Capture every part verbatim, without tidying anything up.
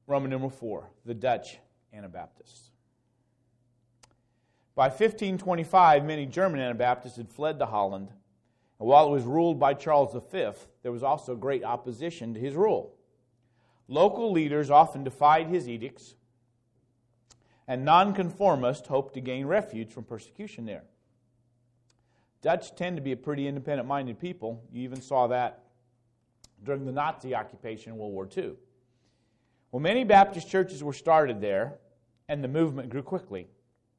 Roman numeral four, the Dutch Anabaptists. By fifteen twenty-five, many German Anabaptists had fled to Holland, and while it was ruled by Charles the Fifth, there was also great opposition to his rule. Local leaders often defied his edicts, and nonconformists hoped to gain refuge from persecution there. Dutch tend to be a pretty independent-minded people. You even saw that during the Nazi occupation in World War Two. Well, many Baptist churches were started there, and the movement grew quickly.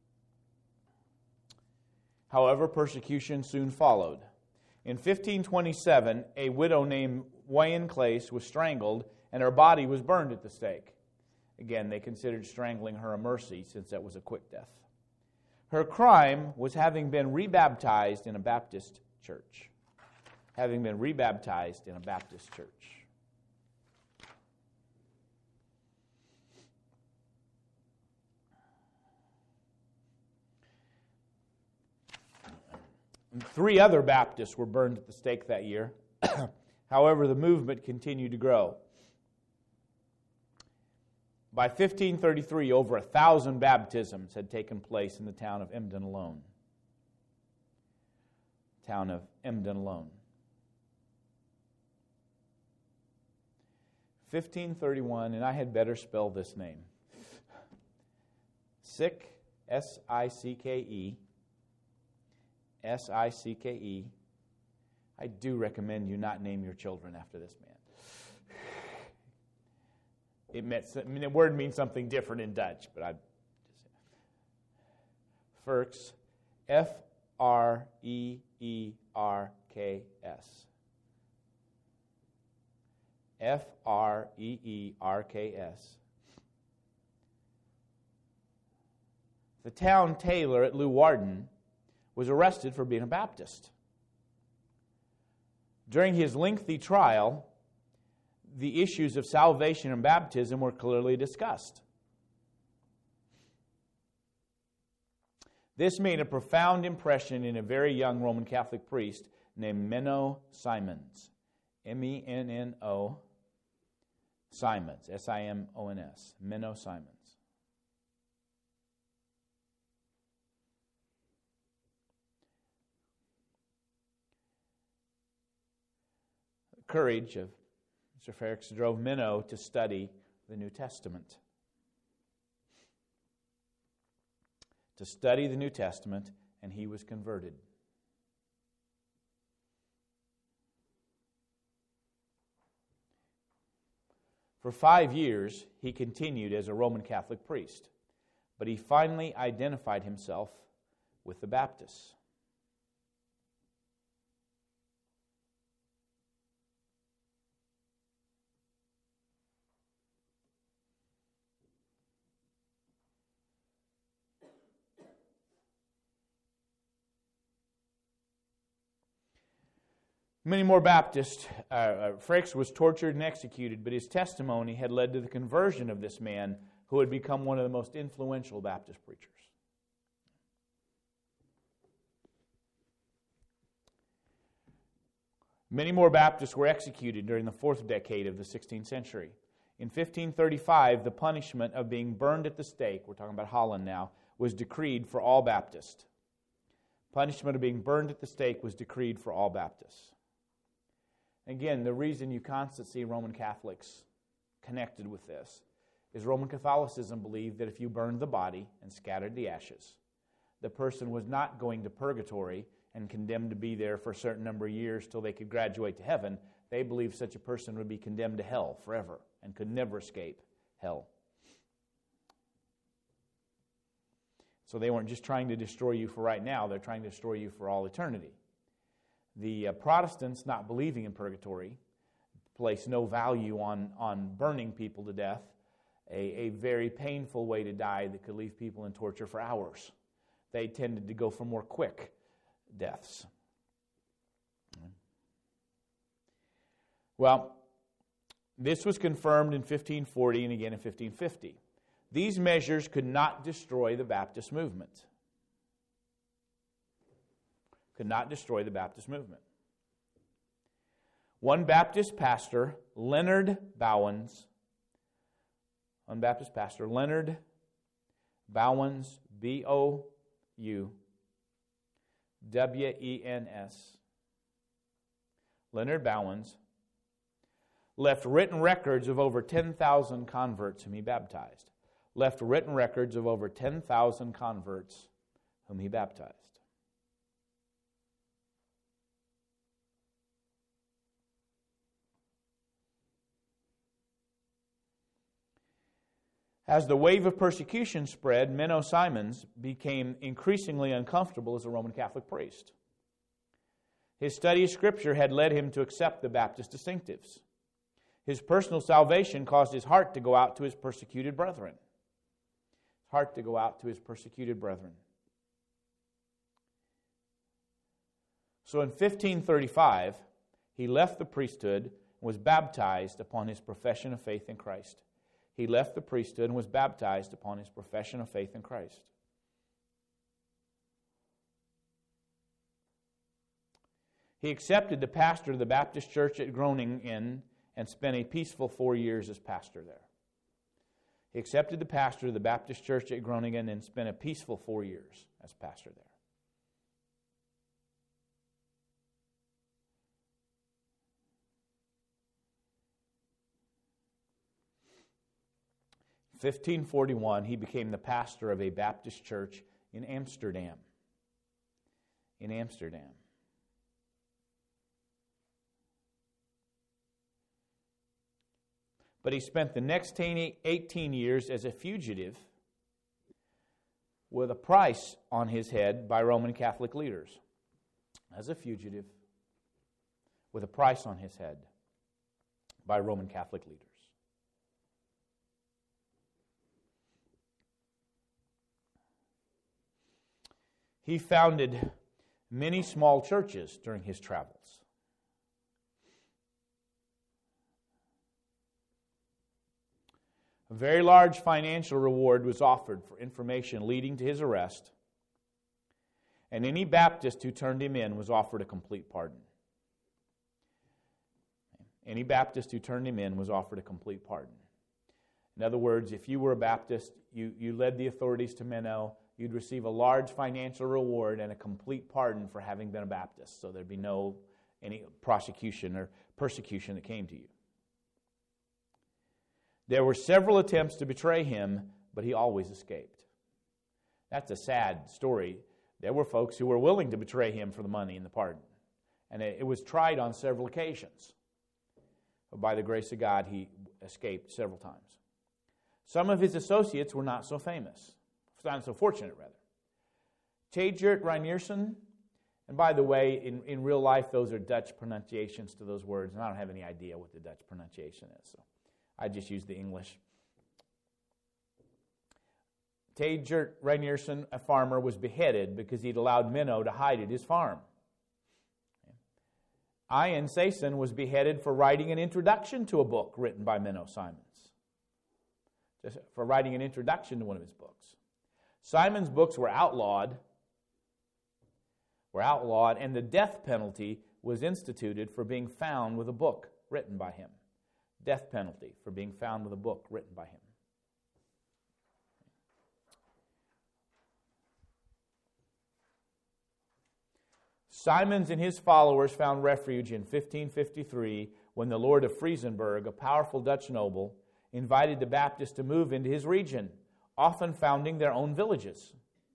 However, persecution soon followed. In fifteen twenty-seven, a widow named Wayen Claes was strangled, and her body was burned at the stake. Again, they considered strangling her a mercy, since that was a quick death. Her crime was having been rebaptized in a Baptist church. Having been rebaptized in a Baptist church. Three other Baptists were burned at the stake that year. However, the movement continued to grow. By fifteen thirty-three, over a thousand baptisms had taken place in the town of Emden alone. Town of Emden alone. fifteen thirty-one, and I had better spell this name. Sick, S I C K E, S I C K E. I do recommend you not name your children after this man. It meant, I mean, the word means something different in Dutch, but I Firks, F R E E R K S. F R E E R K S. The town tailor at Leeuwarden was arrested for being a Baptist. During his lengthy trial, the issues of salvation and baptism were clearly discussed. This made a profound impression in a very young Roman Catholic priest named Menno Simons. M E N N O Simons. S I M O N S. Menno Simons. The courage of Mister Ferrix drove Menno to study the New Testament. To study the New Testament, and he was converted. For five years, he continued as a Roman Catholic priest, but he finally identified himself with the Baptists. Many more Baptists. Uh, uh, Ferrix was tortured and executed, but his testimony had led to the conversion of this man who had become one of the most influential Baptist preachers. Many more Baptists were executed during the fourth decade of the sixteenth century. In fifteen thirty-five, the punishment of being burned at the stake, we're talking about Holland now, was decreed for all Baptists. Punishment of being burned at the stake was decreed for all Baptists. Again, the reason you constantly see Roman Catholics connected with this is Roman Catholicism believed that if you burned the body and scattered the ashes, the person was not going to purgatory and condemned to be there for a certain number of years till they could graduate to heaven. They believed such a person would be condemned to hell forever and could never escape hell. So they weren't just trying to destroy you for right now, they're trying to destroy you for all eternity. The uh, Protestants, not believing in purgatory, place no value on, on burning people to death, a, a very painful way to die that could leave people in torture for hours. They tended to go for more quick deaths. Well, this was confirmed in fifteen forty and again in fifteen fifty. These measures could not destroy the Baptist movement. Could not destroy the Baptist movement. One Baptist pastor, Leonard Bowens, Unbaptized pastor, Leonard Bowens, B O U W E N S. Leonard Bowens left written records of over ten thousand converts whom he baptized. Left written records of over ten thousand converts whom he baptized. As the wave of persecution spread, Menno Simons became increasingly uncomfortable as a Roman Catholic priest. His study of Scripture had led him to accept the Baptist distinctives. His personal salvation caused his heart to go out to his persecuted brethren. His heart to go out to his persecuted brethren. So in fifteen thirty-five, he left the priesthood and was baptized upon his profession of faith in Christ. He left the priesthood and was baptized upon his profession of faith in Christ. He accepted the pastor of the Baptist church at Groningen and spent a peaceful four years as pastor there. He accepted the pastor of the Baptist church at Groningen and spent a peaceful four years as pastor there. fifteen forty-one, he became the pastor of a Baptist church in Amsterdam. In Amsterdam. But he spent the next eighteen years as a fugitive with a price on his head by Roman Catholic leaders. As a fugitive with a price on his head by Roman Catholic leaders. He founded many small churches during his travels. A very large financial reward was offered for information leading to his arrest, and any Baptist who turned him in was offered a complete pardon. Any Baptist who turned him in was offered a complete pardon. In other words, if you were a Baptist, you, you led the authorities to Menno, you'd receive a large financial reward and a complete pardon for having been a Baptist. So there'd be no any prosecution or persecution that came to you. There were several attempts to betray him, but he always escaped. That's a sad story. There were folks who were willing to betray him for the money and the pardon. And it, it was tried on several occasions. But by the grace of God, he escaped several times. Some of his associates were not so famous. Not so fortunate, rather. Tjert Reinierson, and by the way, in, in real life, those are Dutch pronunciations to those words, and I don't have any idea what the Dutch pronunciation is, so I just use the English. Tjert Reinierson, a farmer, was beheaded because he'd allowed Menno to hide at his farm. Ian Sayson was beheaded for writing an introduction to a book written by Menno Simons. Just for writing an introduction to one of his books. Simon's books were outlawed, were outlawed, and the death penalty was instituted for being found with a book written by him. Death penalty for being found with a book written by him. Simons and his followers found refuge in fifteen fifty-three when the Lord of Friesenberg, a powerful Dutch noble, invited the Baptists to move into his region, often founding their own villages.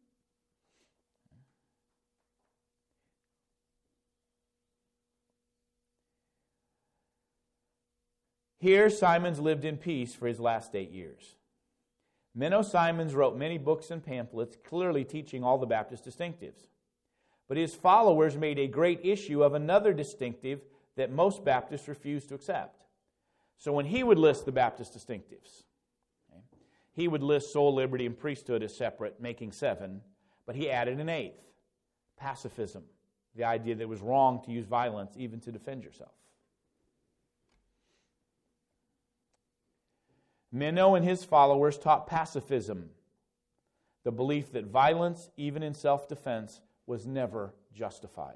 Here, Simons lived in peace for his last eight years. Menno Simons wrote many books and pamphlets, clearly teaching all the Baptist distinctives. But his followers made a great issue of another distinctive that most Baptists refused to accept. So when he would list the Baptist distinctives, he would list soul liberty and priesthood as separate, making seven, but he added an eighth, pacifism, the idea that it was wrong to use violence even to defend yourself. Menno and his followers taught pacifism, the belief that violence, even in self-defense, was never justified.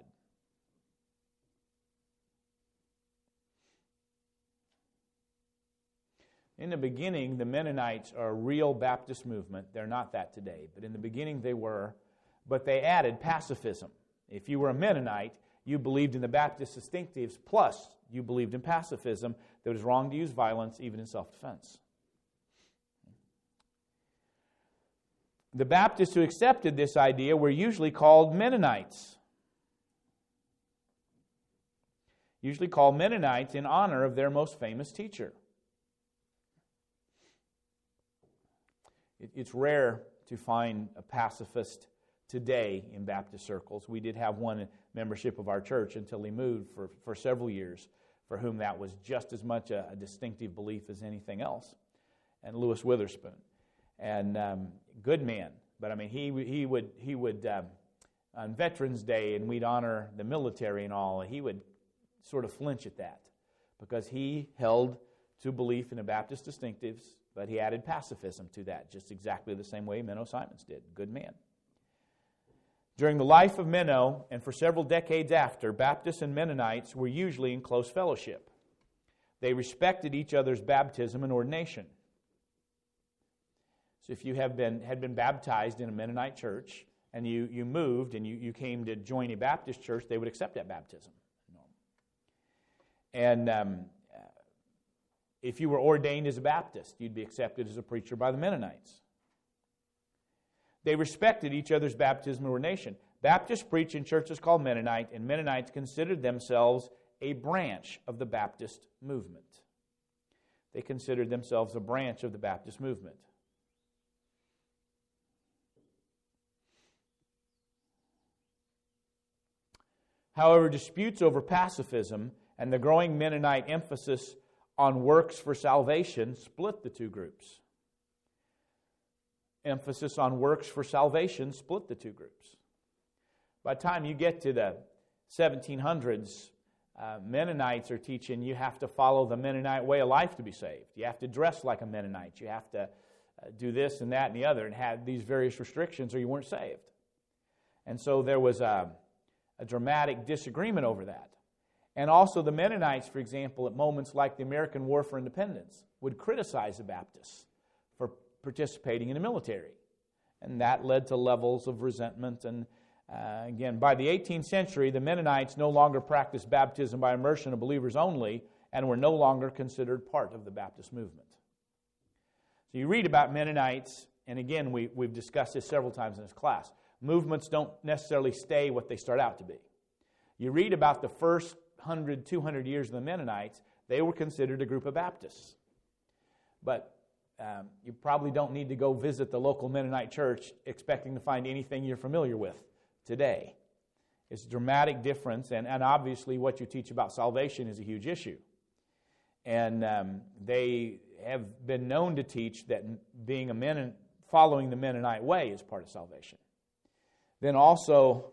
In the beginning, the Mennonites are a real Baptist movement. They're not that today, but in the beginning they were. But they added pacifism. If you were a Mennonite, you believed in the Baptist distinctives, plus you believed in pacifism, that it was wrong to use violence, even in self-defense. The Baptists who accepted this idea were usually called Mennonites. Usually called Mennonites in honor of their most famous teacher. It's rare to find a pacifist today in Baptist circles. We did have one membership of our church until he moved for, for several years, for whom that was just as much a, a distinctive belief as anything else. And Lewis Witherspoon. And um, good man. But I mean, he, he would, he would um, on Veterans Day, and we'd honor the military and all, he would sort of flinch at that because he held to belief in the Baptist distinctives, but he added pacifism to that, just exactly the same way Menno Simons did. Good man. During the life of Menno, and for several decades after, Baptists and Mennonites were usually in close fellowship. They respected each other's baptism and ordination. So if you have been had been baptized in a Mennonite church, and you, you moved and you, you came to join a Baptist church, they would accept that baptism. And um, if you were ordained as a Baptist, you'd be accepted as a preacher by the Mennonites. They respected each other's baptism and ordination. Baptists preach in churches called Mennonite, and Mennonites considered themselves a branch of the Baptist movement. They considered themselves a branch of the Baptist movement. However, disputes over pacifism and the growing Mennonite emphasis on works for salvation split the two groups. Emphasis on works for salvation split the two groups. By the time you get to the seventeen hundreds, uh, Mennonites are teaching you have to follow the Mennonite way of life to be saved. You have to dress like a Mennonite. You have to uh, do this and that and the other, and have these various restrictions or you weren't saved. And so there was a, a dramatic disagreement over that. And also the Mennonites, for example, at moments like the American War for Independence, would criticize the Baptists for participating in the military. And that led to levels of resentment. And uh, again, by the eighteenth century, the Mennonites no longer practiced baptism by immersion of believers only and were no longer considered part of the Baptist movement. So you read about Mennonites, and again, we, we've discussed this several times in this class. Movements don't necessarily stay what they start out to be. You read about the first one hundred, two hundred years of the Mennonites, they were considered a group of Baptists. But um, you probably don't need to go visit the local Mennonite church expecting to find anything you're familiar with today. It's a dramatic difference, and, and obviously what you teach about salvation is a huge issue. And um, they have been known to teach that being a Mennon, following the Mennonite way is part of salvation. Then also,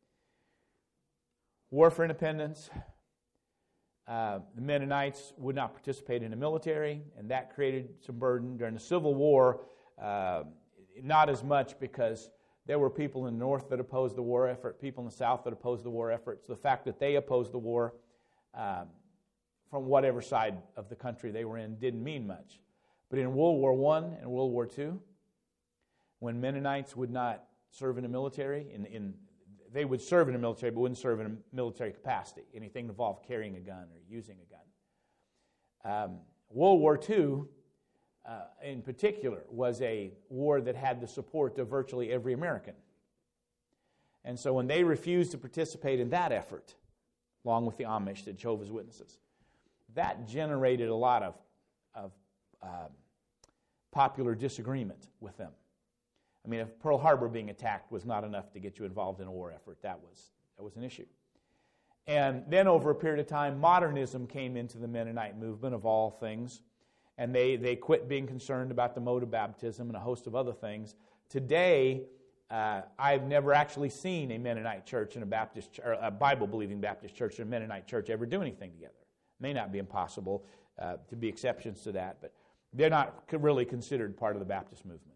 War for Independence. Uh, the Mennonites would not participate in the military, and that created some burden. During the Civil War, uh, not as much because there were people in the North that opposed the war effort, people in the South that opposed the war effort. So the fact that they opposed the war um, from whatever side of the country they were in didn't mean much. But in World War One and World War Two, when Mennonites would not serve in the military, in, in they would serve in the military, but wouldn't serve in a military capacity. Anything involved carrying a gun or using a gun. Um, World War Two, uh, in particular, was a war that had the support of virtually every American. And so when they refused to participate in that effort, along with the Amish, the Jehovah's Witnesses, that generated a lot of, of uh, popular disagreement with them. I mean, if Pearl Harbor being attacked was not enough to get you involved in a war effort, that was that was an issue. And then over a period of time, modernism came into the Mennonite movement of all things, and they, they quit being concerned about the mode of baptism and a host of other things. Today, uh, I've never actually seen a Mennonite church and a Baptist, or a Bible-believing Baptist church and a Mennonite church ever do anything together. It may not be impossible uh, to be exceptions to that, but they're not really considered part of the Baptist movement.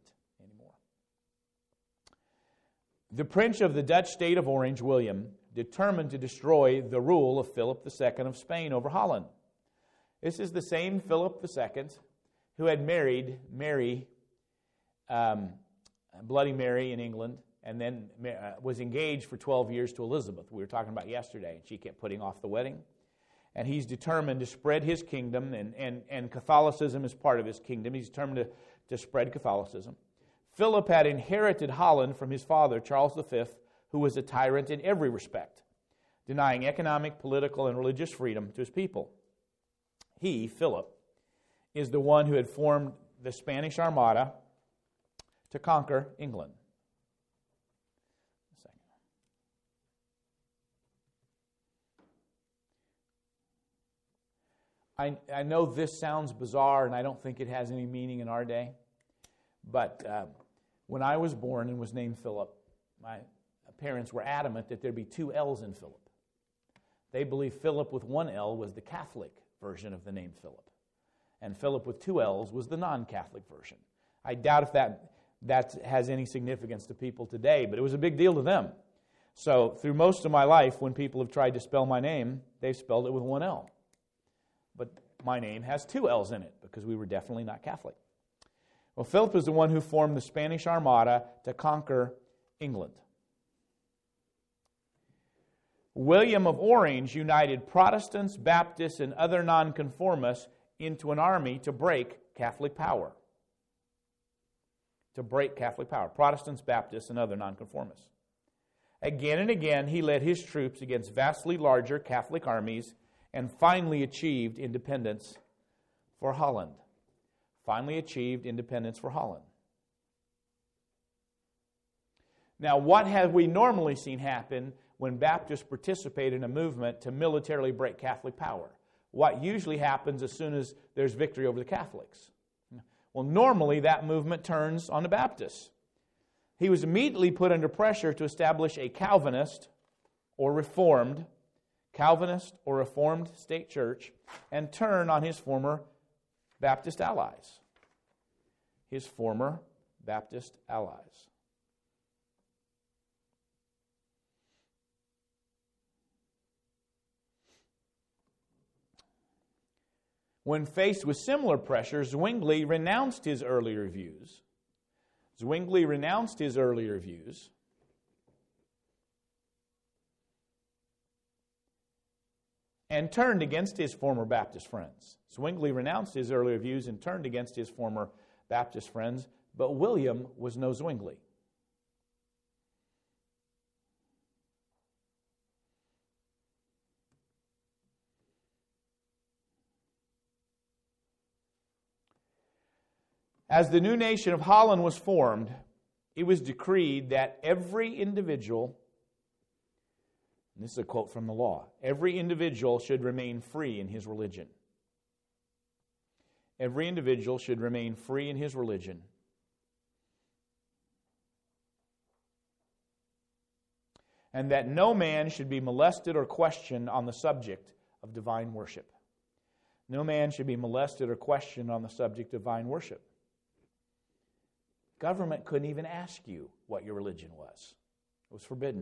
The Prince of the Dutch state of Orange, William, determined to destroy the rule of Philip the Second of Spain over Holland. This is the same Philip the Second who had married Mary, um, Bloody Mary in England, and then uh, was engaged for twelve years to Elizabeth, we were talking about yesterday, and she kept putting off the wedding. And he's determined to spread his kingdom, and, and, and Catholicism is part of his kingdom. He's determined to, to spread Catholicism. Philip had inherited Holland from his father, Charles the Fifth, who was a tyrant in every respect, denying economic, political, and religious freedom to his people. He, Philip, is the one who had formed the Spanish Armada to conquer England. A second. I, I know this sounds bizarre, and I don't think it has any meaning in our day, but uh, when I was born and was named Philip, my parents were adamant that there be two L's in Philip. They believed Philip with one L was the Catholic version of the name Philip, and Philip with two L's was the non-Catholic version. I doubt if that, that has any significance to people today, but it was a big deal to them. So through most of my life, when people have tried to spell my name, they've spelled it with one L. But my name has two L's in it because we were definitely not Catholic. Well, Philip is the one who formed the Spanish Armada to conquer England. William of Orange united Protestants, Baptists, and other nonconformists into an army to break Catholic power. To break Catholic power. Protestants, Baptists, and other nonconformists. Again and again, he led his troops against vastly larger Catholic armies and finally achieved independence for Holland. Finally achieved independence for Holland. Now, what have we normally seen happen when Baptists participate in a movement to militarily break Catholic power? What usually happens as soon as there's victory over the Catholics? Well, normally that movement turns on the Baptists. He was immediately put under pressure to establish a Calvinist or Reformed, Calvinist or Reformed state church, and turn on his former Baptist allies. His former Baptist allies. When faced with similar pressure, Zwingli renounced his earlier views. Zwingli renounced his earlier views and turned against his former Baptist friends. Zwingli renounced his earlier views and turned against his former Baptist friends, but William was no Zwingli. As the new nation of Holland was formed, it was decreed that every individual, and this is a quote from the law, every individual should remain free in his religion. Every individual should remain free in his religion. And that no man should be molested or questioned on the subject of divine worship. No man should be molested or questioned on the subject of divine worship. Government couldn't even ask you what your religion was. It was forbidden.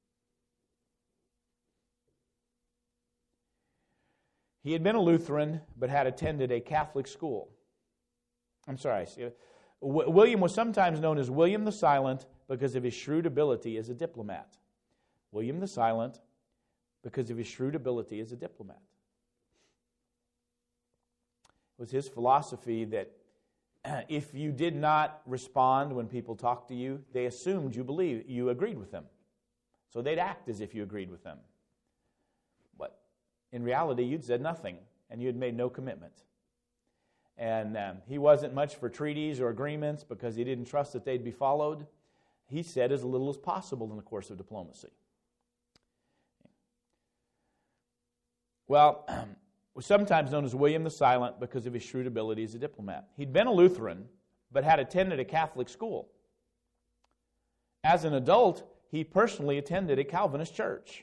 He had been a Lutheran, but had attended a Catholic school. I'm sorry. William was sometimes known as William the Silent because of his shrewd ability as a diplomat. William the Silent because of his shrewd ability as a diplomat. It was his philosophy that if you did not respond when people talked to you, they assumed you believed, you agreed with them. So they'd act as if you agreed with them. But in reality, you'd said nothing, and you had made no commitment. And um, he wasn't much for treaties or agreements because he didn't trust that they'd be followed. He said as little as possible in the course of diplomacy. Well, was sometimes known as William the Silent because of his shrewd ability as a diplomat. He'd been a Lutheran, but had attended a Catholic school. As an adult, he personally attended a Calvinist church.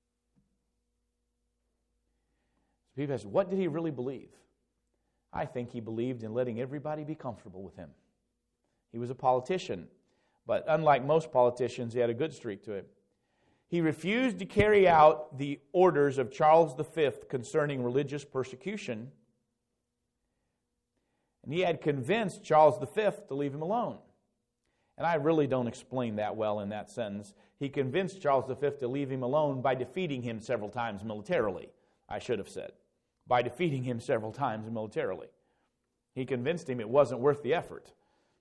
People ask, what did he really believe? I think he believed in letting everybody be comfortable with him. He was a politician, but unlike most politicians, he had a good streak to him. He refused to carry out the orders of Charles the Fifth concerning religious persecution. And he had convinced Charles the Fifth to leave him alone. And I really don't explain that well in that sentence. He convinced Charles the Fifth to leave him alone by defeating him several times militarily, I should have said. By defeating him several times militarily. He convinced him it wasn't worth the effort.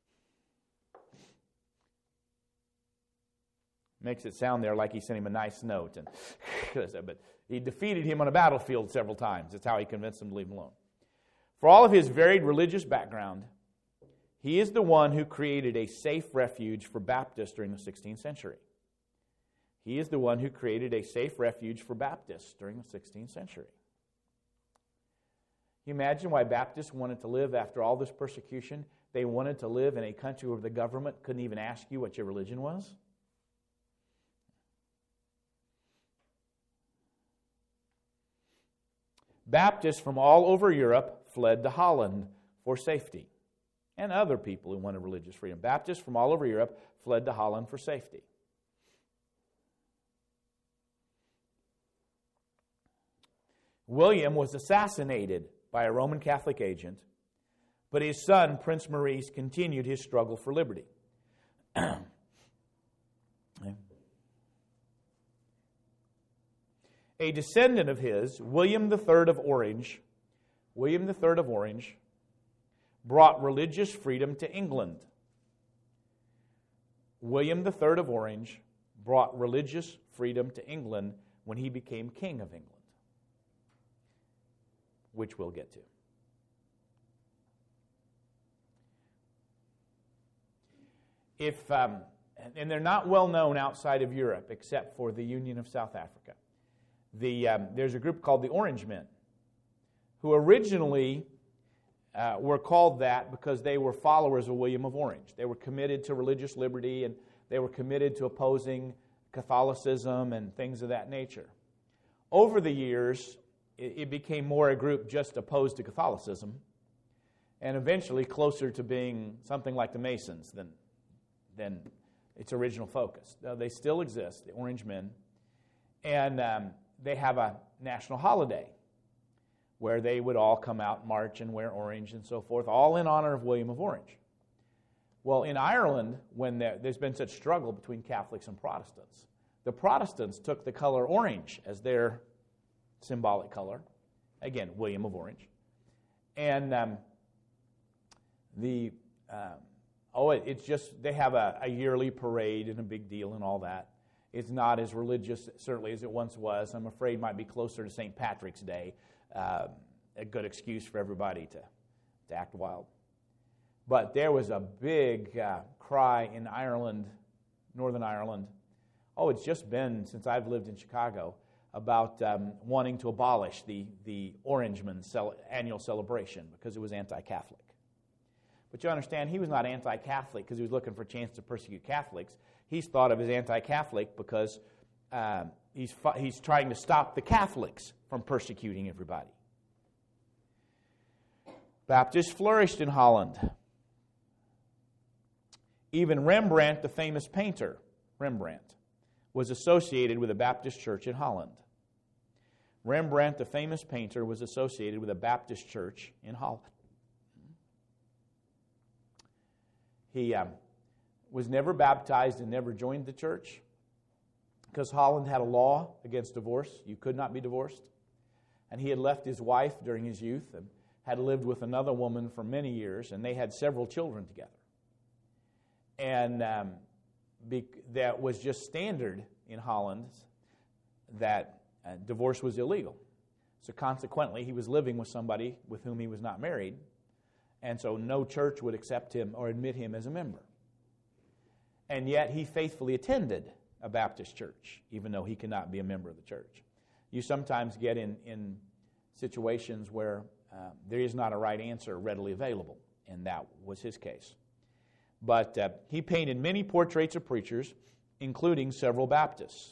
Makes it sound there like he sent him a nice note. And but he defeated him on a battlefield several times. That's how he convinced him to leave him alone. For all of his varied religious background, he is the one who created a safe refuge for Baptists during the sixteenth century. He is the one who created a safe refuge for Baptists during the sixteenth century. Can you imagine why Baptists wanted to live after all this persecution? They wanted to live in a country where the government couldn't even ask you what your religion was. Baptists from all over Europe fled to Holland for safety. And other people who wanted religious freedom. Baptists from all over Europe fled to Holland for safety. William was assassinated by a Roman Catholic agent, but his son, Prince Maurice, continued his struggle for liberty. A descendant of his, William the Third of Orange, William the Third of Orange, brought religious freedom to England. William the Third of Orange brought religious freedom to England when he became King of England, which we'll get to. If um, and they're not well known outside of Europe except for the Union of South Africa. The, um, there's a group called the Orangemen, who originally uh, were called that because they were followers of William of Orange. They were committed to religious liberty, and they were committed to opposing Catholicism and things of that nature. Over the years, it, it became more a group just opposed to Catholicism, and eventually closer to being something like the Masons than, than its original focus. Now, they still exist, the Orangemen, and um, they have a national holiday where they would all come out, march, and wear orange and so forth, all in honor of William of Orange. Well, in Ireland, when there, there's been such struggle between Catholics and Protestants, the Protestants took the color orange as their symbolic color. Again, William of Orange. And um, the, um, oh, it, it's just, they have a, a yearly parade and a big deal and all that. It's not as religious, certainly, as it once was. I'm afraid it might be closer to Saint Patrick's Day. Uh, a good excuse for everybody to, to act wild. But there was a big uh, cry in Ireland, Northern Ireland. Oh, it's just been since I've lived in Chicago, about um, wanting to abolish the, the Orangeman cel- annual celebration because it was anti-Catholic. But you understand, he was not anti-Catholic because he was looking for a chance to persecute Catholics. He's thought of as anti-Catholic because uh, he's, he's trying to stop the Catholics from persecuting everybody. Baptists flourished in Holland. Even Rembrandt, the famous painter, Rembrandt, was associated with a Baptist church in Holland. Rembrandt, the famous painter, was associated with a Baptist church in Holland. He um, was never baptized and never joined the church because Holland had a law against divorce. You could not be divorced. And he had left his wife during his youth and had lived with another woman for many years, and they had several children together. And um, be, that was just standard in Holland that uh, divorce was illegal. So consequently, he was living with somebody with whom he was not married, and so no church would accept him or admit him as a member. And yet he faithfully attended a Baptist church, even though he could not be a member of the church. You sometimes get in, in situations where uh, there is not a right answer readily available, and that was his case. But uh, he painted many portraits of preachers, including several Baptists.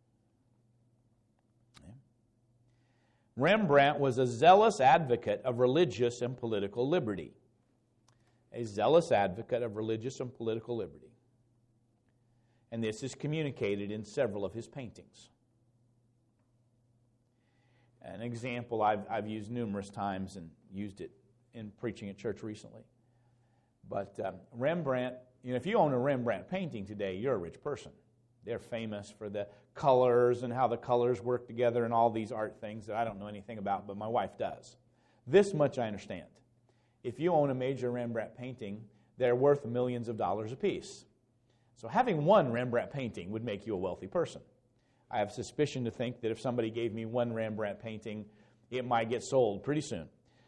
Yeah. Rembrandt was a zealous advocate of religious and political liberty. A zealous advocate of religious and political liberty. And this is communicated in several of his paintings. An example I've, I've used numerous times and used it in preaching at church recently. But um, Rembrandt, you know, if you own a Rembrandt painting today, you're a rich person. They're famous for the colors and how the colors work together and all these art things that I don't know anything about, but my wife does. This much I understand. If you own a major Rembrandt painting, they're worth millions of dollars apiece. So having one Rembrandt painting would make you a wealthy person. I have suspicion to think that if somebody gave me one Rembrandt painting, it might get sold pretty soon.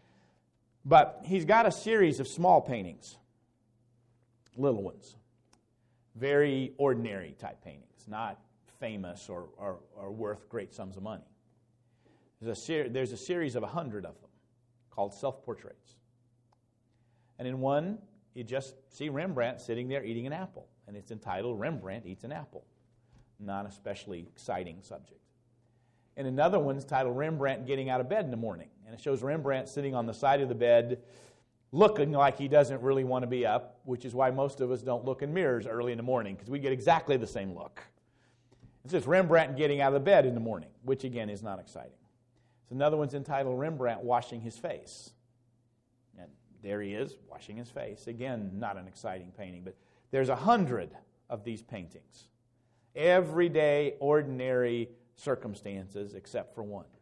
But he's got a series of small paintings, little ones, very ordinary type paintings, not famous or, or, or worth great sums of money. There's a, ser- there's a series of a hundred of them called self-portraits. And in one, you just see Rembrandt sitting there eating an apple, and it's entitled Rembrandt Eats an Apple. Not especially exciting subject. And another one's titled Rembrandt Getting Out of Bed in the Morning. And it shows Rembrandt sitting on the side of the bed looking like he doesn't really want to be up, which is why most of us don't look in mirrors early in the morning, because we get exactly the same look. It says Rembrandt Getting Out of the Bed in the Morning, which again is not exciting. So another one's entitled Rembrandt Washing His Face. And there he is, washing his face. Again, not an exciting painting, but there's a hundred of these paintings. Everyday, ordinary circumstances except for one.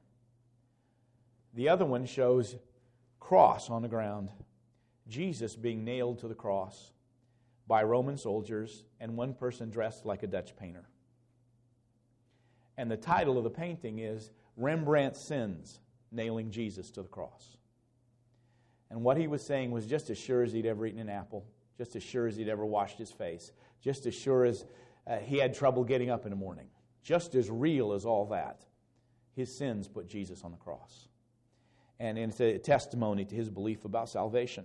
The other one shows cross on the ground. Jesus being nailed to the cross by Roman soldiers and one person dressed like a Dutch painter. And the title of the painting is Rembrandt's Sins, Nailing Jesus to the Cross. And what he was saying was just as sure as he'd ever eaten an apple, just as sure as he'd ever washed his face, just as sure as Uh, he had trouble getting up in the morning. Just as real as all that, his sins put Jesus on the cross. And it's a testimony to his belief about salvation.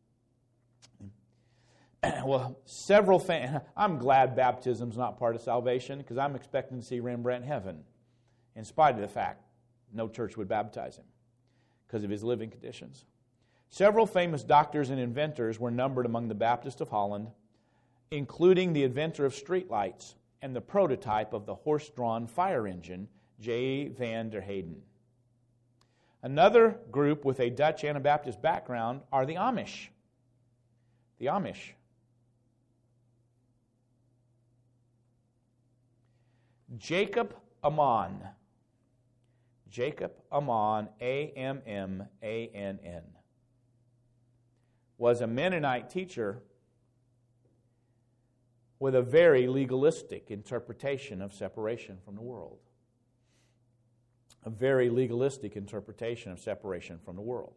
Well, several fam- I'm glad baptism's not part of salvation, because I'm expecting to see Rembrandt in heaven, in spite of the fact no church would baptize him because of his living conditions. Several famous doctors and inventors were numbered among the Baptists of Holland, including the inventor of streetlights and the prototype of the horse-drawn fire engine, J. van der Heyden. Another group with a Dutch Anabaptist background are the Amish. The Amish. Jacob Ammann. Jacob Ammann, A M M A N N, was a Mennonite teacher with a very legalistic interpretation of separation from the world. A very legalistic interpretation of separation from the world.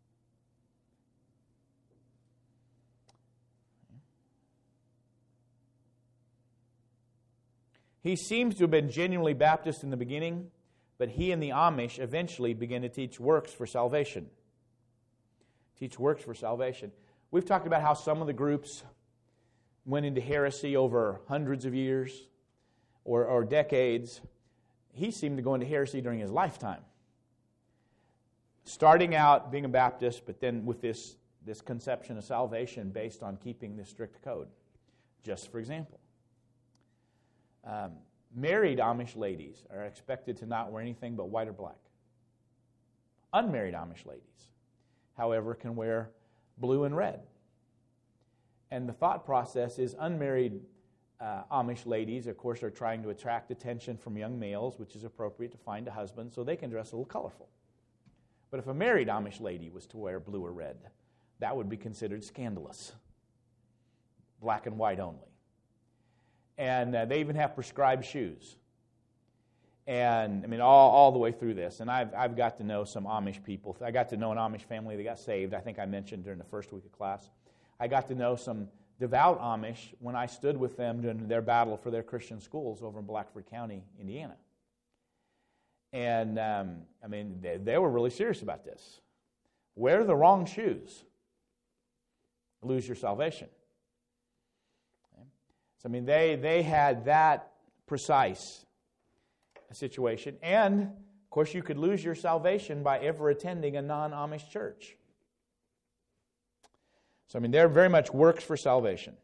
He seems to have been genuinely Baptist in the beginning, but he and the Amish eventually began to teach works for salvation. Teach works for salvation. We've talked about how some of the groups went into heresy over hundreds of years or, or decades. He seemed to go into heresy during his lifetime. Starting out being a Baptist, but then with this, this conception of salvation based on keeping this strict code. Just for example. Um, married Amish ladies are expected to not wear anything but white or black. Unmarried Amish ladies, however, can wear blue and red. And the thought process is unmarried uh, Amish ladies, of course, are trying to attract attention from young males, which is appropriate to find a husband, so they can dress a little colorful. But if a married Amish lady was to wear blue or red, that would be considered scandalous. Black and white only. And uh, they even have prescribed shoes. And, I mean, all, all the way through this. And I've, I've got to know some Amish people. I got to know an Amish family that got saved, I think I mentioned during the first week of class. I got to know some devout Amish when I stood with them during their battle for their Christian schools over in Blackford County, Indiana. And, um, I mean, they, they were really serious about this. Wear the wrong shoes. Lose your salvation. Okay? So, I mean, they, they had that precise situation. And, of course, you could lose your salvation by ever attending a non-Amish church. So, I mean, they're very much works for salvation.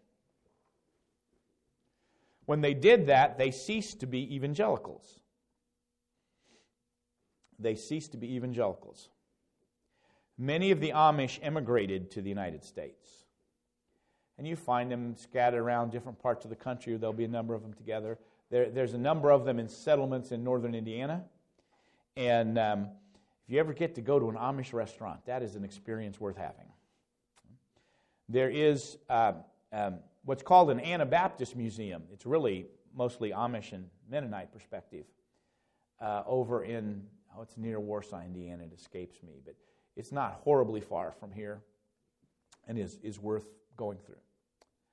When they did that, they ceased to be evangelicals. They ceased to be evangelicals. Many of the Amish immigrated to the United States. And you find them scattered around different parts of the country. There'll be a number of them together. There, there's a number of them in settlements in northern Indiana. And um, if you ever get to go to an Amish restaurant, that is an experience worth having. There is uh, um, what's called an Anabaptist museum. It's really mostly Amish and Mennonite perspective uh, over in, oh, it's near Warsaw, Indiana. It escapes me, but it's not horribly far from here and is, is worth going through.